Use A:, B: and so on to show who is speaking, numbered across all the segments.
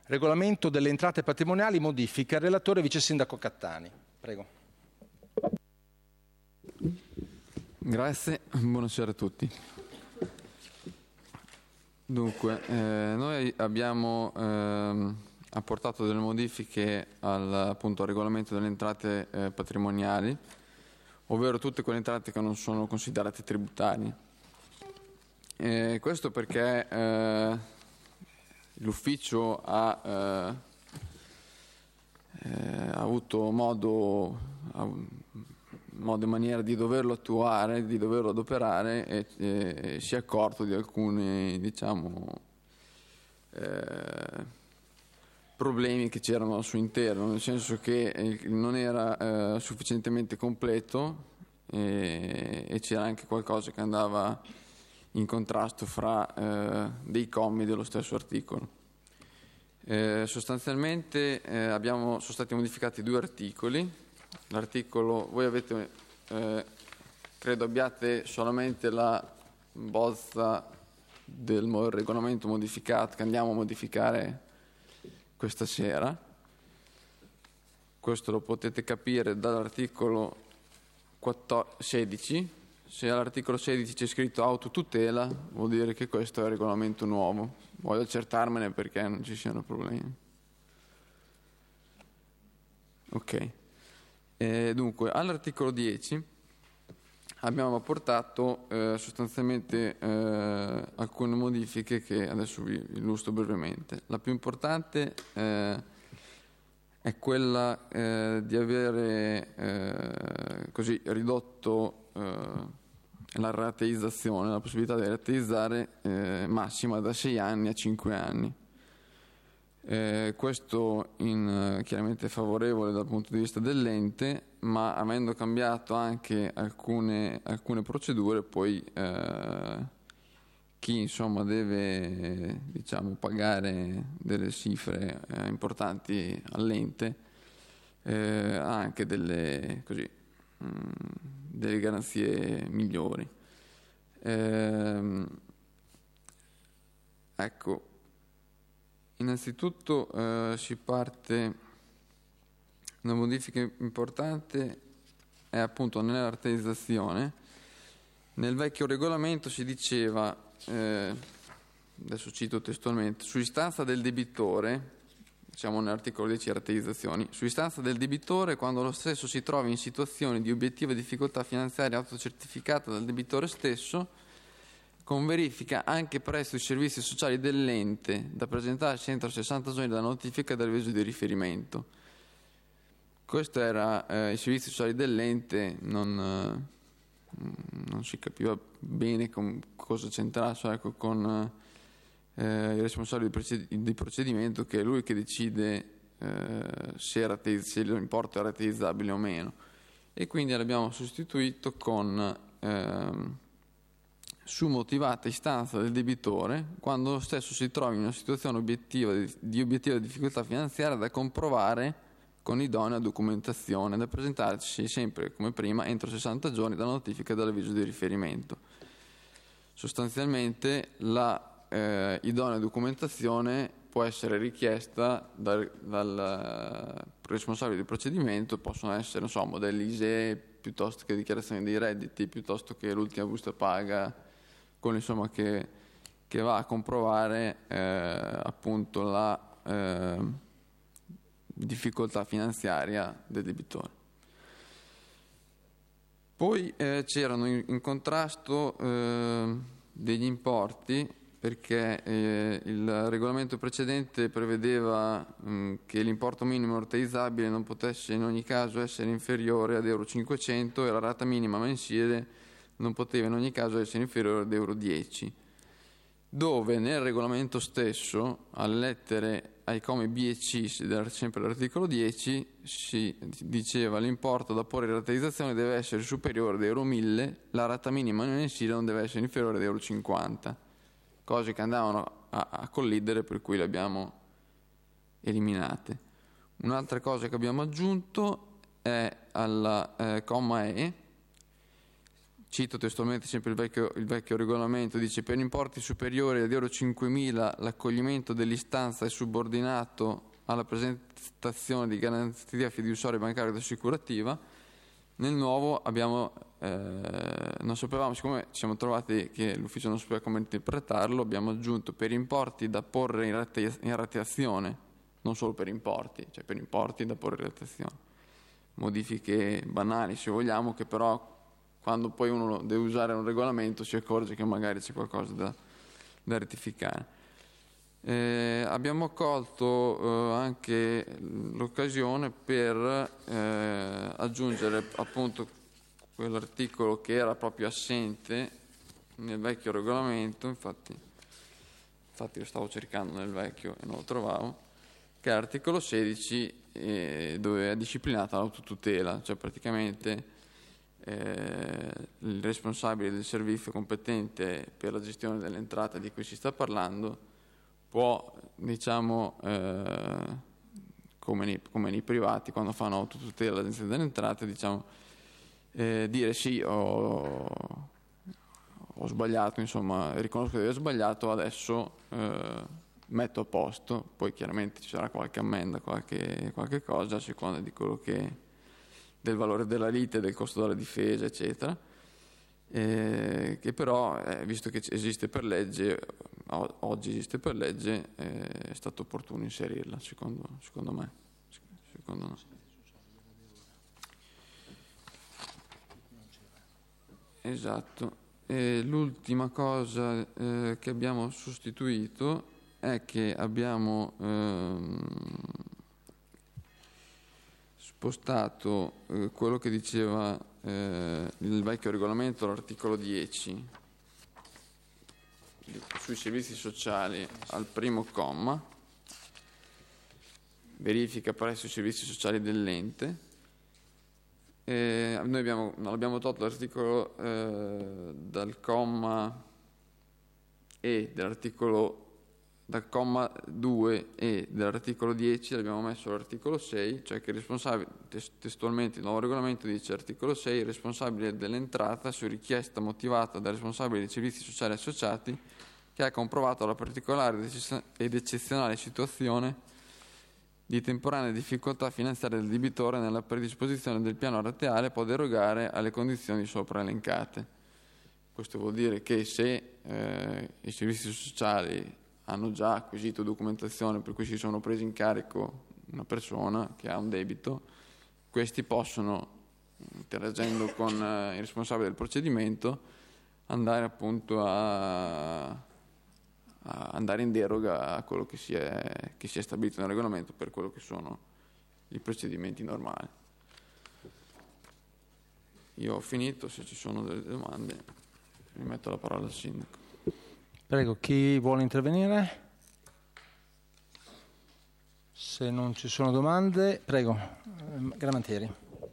A: Regolamento delle entrate patrimoniali, modifica. Il relatore vice sindaco Cattani. Prego.
B: Grazie, buonasera a tutti. Dunque, noi abbiamo apportato delle modifiche al regolamento delle entrate patrimoniali, ovvero tutte quelle entrate che non sono considerate tributarie. Questo perché l'ufficio ha avuto modo e maniera di doverlo attuare, di doverlo adoperare e si è accorto di alcuni, problemi che c'erano al suo interno, nel senso che non era sufficientemente completo e c'era anche qualcosa che andava in contrasto fra dei commi dello stesso articolo. Sostanzialmente sono stati modificati 2 articoli. L'articolo, voi avete, credo abbiate solamente la bozza del regolamento modificato che andiamo a modificare questa sera. Questo lo potete capire dall'articolo 16. Se all'articolo 16 c'è scritto autotutela, vuol dire che questo è il regolamento nuovo. Voglio accertarmene perché non ci siano problemi. Ok. Dunque, all'articolo 10 abbiamo apportato sostanzialmente alcune modifiche che adesso vi illustro brevemente. La più importante è quella di avere così ridotto la rateizzazione, la possibilità di rateizzare massima da 6 anni a 5 anni. Questo chiaramente favorevole dal punto di vista dell'ente, ma avendo cambiato anche alcune procedure, poi chi insomma deve pagare delle cifre importanti all'ente ha anche delle garanzie migliori. Ecco. Innanzitutto si parte, una modifica importante è appunto nella rateizzazione. Nel vecchio regolamento si diceva, adesso cito testualmente, su istanza del debitore, nell'articolo 10 rateizzazioni, su istanza del debitore quando lo stesso si trova in situazione di obiettiva difficoltà finanziaria autocertificata dal debitore stesso, con verifica anche presso i servizi sociali dell'ente da presentarsi entro 60 giorni dalla notifica dell'avviso di riferimento. Questo era i servizi sociali dell'ente, non si capiva bene cosa c'entrasse con il responsabile di procedimento, che è lui che decide se l'importo è rateizzabile o meno. E quindi l'abbiamo sostituito con su motivata istanza del debitore quando lo stesso si trova in una situazione di obiettiva difficoltà finanziaria da comprovare con idonea documentazione, da presentarsi sempre come prima entro 60 giorni dalla notifica dell'avviso di riferimento. Sostanzialmente la idonea documentazione può essere richiesta dal responsabile del procedimento, possono essere modelli ISEE piuttosto che dichiarazioni dei redditi, piuttosto che l'ultima busta paga, con che va a comprovare appunto la difficoltà finanziaria del debitore. Poi c'erano in contrasto degli importi, perché il regolamento precedente prevedeva che l'importo minimo rateizzabile non potesse in ogni caso essere inferiore ad euro 500 e la rata minima mensile non poteva in ogni caso essere inferiore ad euro 10, dove nel regolamento stesso, alle lettere ai commi B e C, sempre l'articolo 10, si diceva l'importo da porre in rateizzazione deve essere superiore ad euro 1000, la rata minima mensile non deve essere inferiore ad euro 50, cose che andavano a collidere, per cui le abbiamo eliminate. Un'altra cosa che abbiamo aggiunto è alla comma E, cito testualmente sempre il vecchio regolamento, dice: per importi superiori ad euro 5.000 l'accoglimento dell'istanza è subordinato alla presentazione di garanzia fiduciaria, bancaria ed assicurativa. Nel nuovo non sapevamo, siccome ci siamo trovati che l'ufficio non sapeva come interpretarlo, abbiamo aggiunto per importi da porre in rateazione, non solo per importi, cioè per importi da porre in rateazione. Modifiche banali, se vogliamo, che però quando poi uno deve usare un regolamento si accorge che magari c'è qualcosa da rettificare. Abbiamo colto anche l'occasione per aggiungere appunto quell'articolo che era proprio assente nel vecchio regolamento, infatti lo stavo cercando nel vecchio e non lo trovavo, che è l'articolo 16, dove è disciplinata l'autotutela, cioè praticamente il responsabile del servizio competente per la gestione delle entrate di cui si sta parlando può, diciamo, come nei privati, quando fanno autotutela all'Agenzia delle Entrate, diciamo, dire sì, ho sbagliato, insomma, riconosco di aver sbagliato, adesso metto a posto. Poi chiaramente ci sarà qualche ammenda, qualche cosa, a seconda di quello del valore della lite, del costo della difesa, eccetera. Che però, visto che esiste per legge, oggi esiste per legge, è stato opportuno inserirla, secondo me. Secondo me. Esatto. E l'ultima cosa che abbiamo sostituito è che abbiamo spostato quello che diceva il vecchio regolamento, l'articolo 10 sui servizi sociali al primo comma, verifica presso i servizi sociali dell'ente. Noi non abbiamo tolto l'articolo dal comma E dal comma 2 e dell'articolo 10, l'abbiamo messo all'articolo 6, cioè che il responsabile, testualmente il nuovo regolamento dice articolo 6, il responsabile dell'entrata su richiesta motivata dal responsabile dei servizi sociali associati che ha comprovato la particolare ed eccezionale situazione di temporanea difficoltà finanziaria del debitore nella predisposizione del piano rateale può derogare alle condizioni sopra elencate. Questo vuol dire che se i servizi sociali hanno già acquisito documentazione per cui si sono presi in carico una persona che ha un debito, questi possono, interagendo con il responsabile del procedimento, andare appunto a andare in deroga a quello che si è stabilito nel regolamento per quello che sono i procedimenti normali. Io ho finito, se ci sono delle domande rimetto la parola al sindaco.
A: Prego, chi vuole intervenire? Se non ci sono domande, prego, Gramantieri.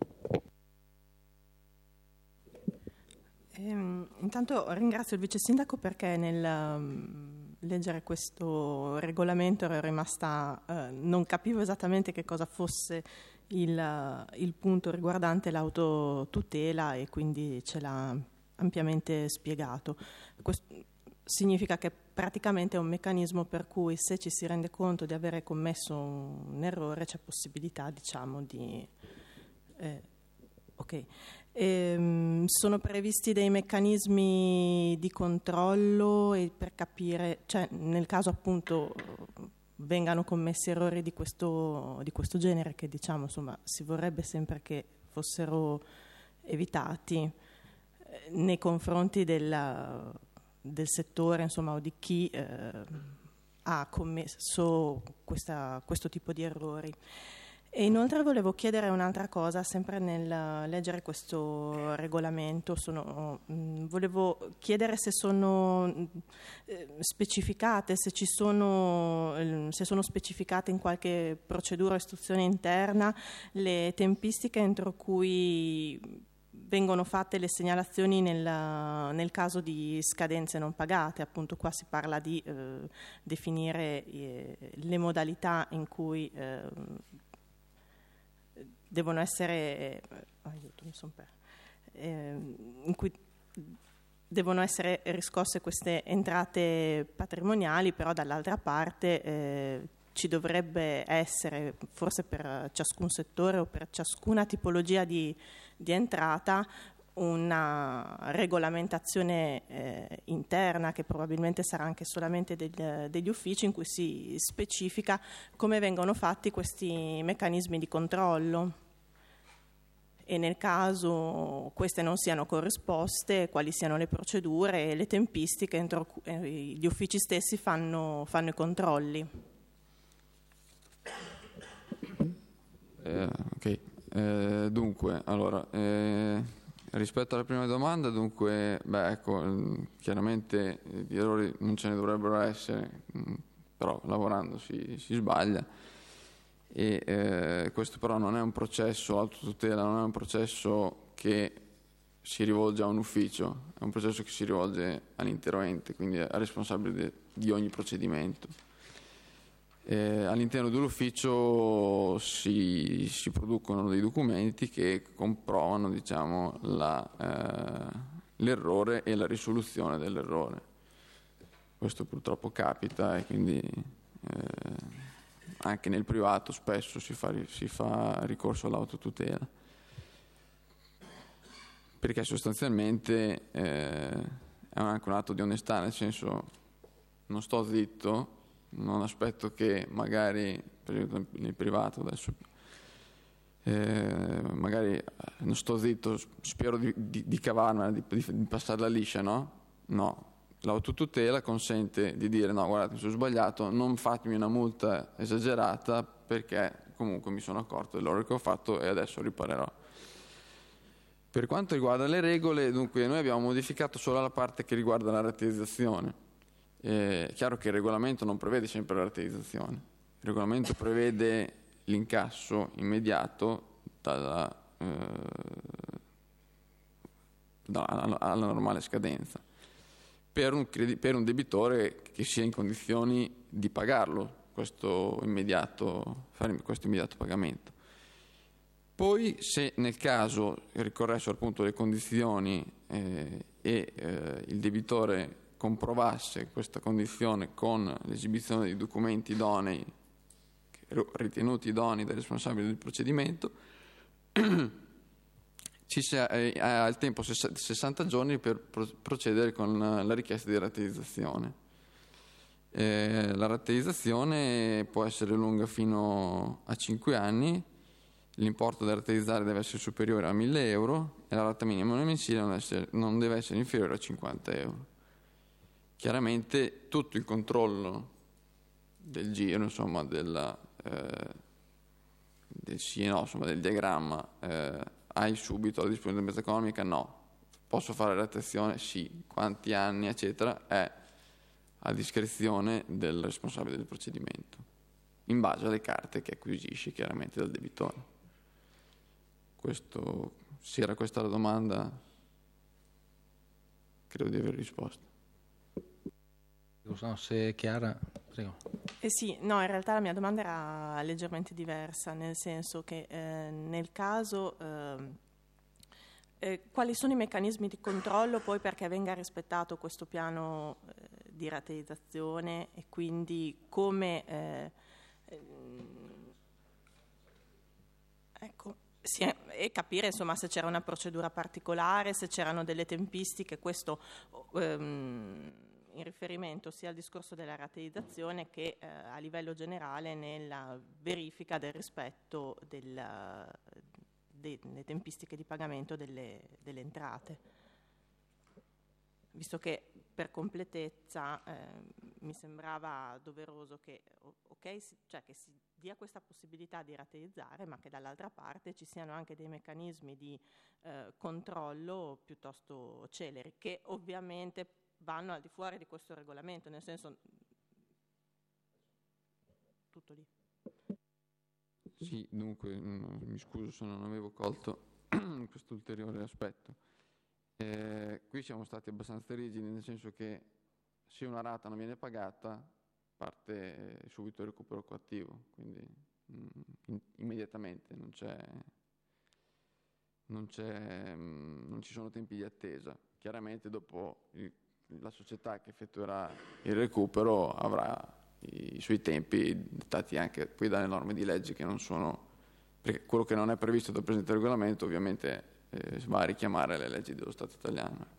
C: Intanto ringrazio il vice sindaco perché nel leggere questo regolamento ero rimasta, non capivo esattamente che cosa fosse il punto riguardante l'autotutela e quindi ce l'ha ampiamente spiegato. Questo significa che praticamente è un meccanismo per cui se ci si rende conto di avere commesso un errore c'è possibilità, diciamo, di... ok. Sono previsti dei meccanismi di controllo e per capire, cioè nel caso appunto vengano commessi errori di questo genere, che diciamo insomma si vorrebbe sempre che fossero evitati nei confronti del settore, insomma, o di chi ha commesso questo tipo di errori. E inoltre volevo chiedere un'altra cosa, sempre nel leggere questo regolamento, volevo chiedere se sono specificate, se sono specificate in qualche procedura o istruzione interna le tempistiche entro cui vengono fatte le segnalazioni nel caso di scadenze non pagate. Appunto qua si parla di definire le modalità in cui devono essere in cui devono essere riscosse queste entrate patrimoniali, però dall'altra parte ci dovrebbe essere, forse per ciascun settore o per ciascuna tipologia di entrata, una regolamentazione interna, che probabilmente sarà anche solamente degli uffici, in cui si specifica come vengono fatti questi meccanismi di controllo, e nel caso queste non siano corrisposte, quali siano le procedure e le tempistiche entro cui gli uffici stessi fanno i controlli.
B: Dunque, allora, rispetto alla prima domanda, dunque, chiaramente gli errori non ce ne dovrebbero essere, però lavorando si sbaglia. E questo però non è un processo, l'autotutela non è un processo che si rivolge a un ufficio, è un processo che si rivolge all'intero ente, quindi al responsabile di ogni procedimento. All'interno dell'ufficio si producono dei documenti che comprovano, diciamo, l'errore e la risoluzione dell'errore. Questo purtroppo capita, e quindi anche nel privato spesso si fa ricorso all'autotutela, perché sostanzialmente è anche un atto di onestà, nel senso, non sto zitto, non aspetto che magari, per esempio nel privato adesso, magari non sto zitto, spero di cavarmela, di passarla liscia, no? No. L'autotutela consente di dire: no, guardate, mi sono sbagliato, non fatemi una multa esagerata, perché comunque mi sono accorto dell'errore che ho fatto e adesso riparerò. Per quanto riguarda le regole, dunque, noi abbiamo modificato solo la parte che riguarda la rateizzazione. È chiaro che il regolamento non prevede sempre la rateizzazione, il regolamento prevede l'incasso immediato alla normale scadenza per un debitore che sia in condizioni di pagarlo questo immediato pagamento. Poi, se nel caso ricorressero appunto le condizioni il debitore comprovasse questa condizione con l'esibizione di documenti idonei, ritenuti idonei dai responsabili del procedimento, ha il tempo 60 giorni per procedere con la richiesta di rateizzazione. La rateizzazione può essere lunga fino a 5 anni, l'importo da rateizzare deve essere superiore a 1.000 euro e la rata minima mensile non deve essere inferiore a 50 euro. Chiaramente tutto il controllo del giro, insomma, del sì e no, insomma, del diagramma, hai subito la disponibilità economica? No. Posso fare la rateizzazione? Sì. Quanti anni, eccetera, è a discrezione del responsabile del procedimento, in base alle carte che acquisisce chiaramente dal debitore. Se era questa la domanda, credo di aver risposto.
A: Non so se è chiara, prego.
C: Sì, no, in realtà la mia domanda era leggermente diversa, nel senso che nel caso quali sono i meccanismi di controllo poi perché venga rispettato questo piano di rateizzazione, e quindi come e capire, insomma, se c'era una procedura particolare, se c'erano delle tempistiche, questo in riferimento sia al discorso della rateizzazione che a livello generale nella verifica del rispetto delle tempistiche di pagamento delle entrate. Visto che per completezza mi sembrava doveroso che, cioè che si dia questa possibilità di rateizzare, ma che dall'altra parte ci siano anche dei meccanismi di controllo piuttosto celeri, che ovviamente vanno al di fuori di questo regolamento, nel senso, tutto lì.
B: Sì, dunque, mi scuso se non avevo colto questo ulteriore aspetto. Qui siamo stati abbastanza rigidi, nel senso che se una rata non viene pagata parte subito il recupero coattivo, quindi immediatamente non ci sono tempi di attesa. chiaramente dopo la società che effettuerà il recupero avrà i suoi tempi dettati anche poi dalle norme di legge, che non sono, perché quello che non è previsto dal presente regolamento ovviamente va a richiamare le leggi dello Stato italiano.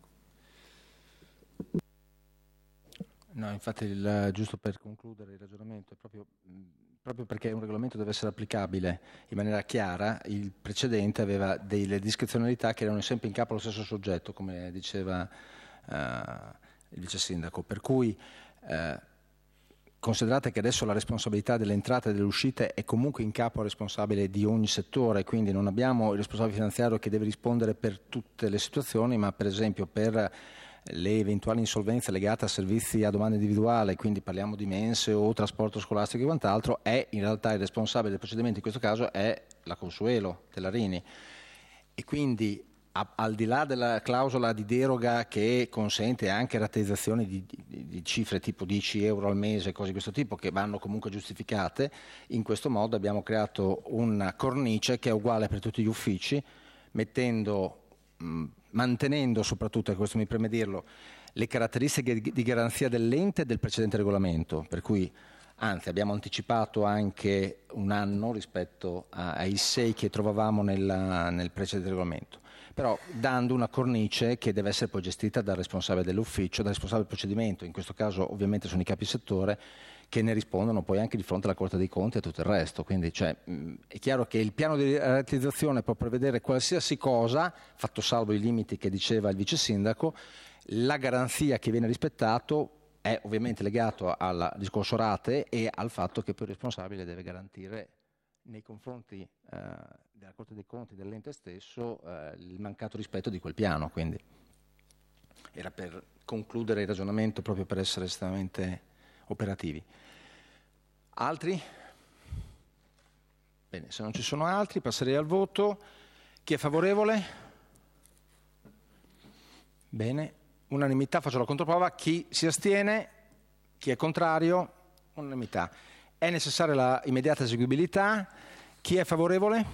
A: No, infatti, giusto per concludere il ragionamento, è proprio perché un regolamento deve essere applicabile in maniera chiara. Il precedente aveva delle discrezionalità che erano sempre in capo allo stesso soggetto, come diceva il vice sindaco, per cui considerate che adesso la responsabilità delle entrate e delle uscite è comunque in capo al responsabile di ogni settore, quindi non abbiamo il responsabile finanziario che deve rispondere per tutte le situazioni, ma per esempio per le eventuali insolvenze legate a servizi a domanda individuale, quindi parliamo di mense o trasporto scolastico e quant'altro, è in realtà il responsabile del procedimento in questo caso è la Consuelo Tellarini, e quindi al di là della clausola di deroga che consente anche rateizzazioni di cifre tipo 10 euro al mese, cose di questo tipo, che vanno comunque giustificate, in questo modo abbiamo creato una cornice che è uguale per tutti gli uffici, mantenendo soprattutto, e questo mi preme dirlo, le caratteristiche di garanzia dell'ente e del precedente regolamento, per cui anzi abbiamo anticipato anche un anno rispetto ai 6 che trovavamo nel precedente regolamento, però dando una cornice che deve essere poi gestita dal responsabile dell'ufficio, dal responsabile del procedimento, in questo caso ovviamente sono i capi settore, che ne rispondono poi anche di fronte alla Corte dei Conti e tutto il resto. Quindi è chiaro che il piano di realizzazione può prevedere qualsiasi cosa, fatto salvo i limiti che diceva il vice sindaco. La garanzia che viene rispettato è ovviamente legato al discorso rate e al fatto che poi il responsabile deve garantire nei confronti della Corte dei Conti, dell'ente stesso, il mancato rispetto di quel piano. Quindi era per concludere il ragionamento, proprio per essere estremamente operativi. Altri? Bene, se non ci sono altri passerei al voto. Chi è favorevole? Bene, unanimità, faccio la controprova. Chi si astiene? Chi è contrario? Unanimità. È necessaria la immediata eseguibilità. Chi è favorevole?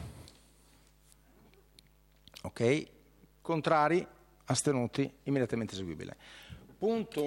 A: Ok. Contrari? Astenuti? Immediatamente eseguibile. Punto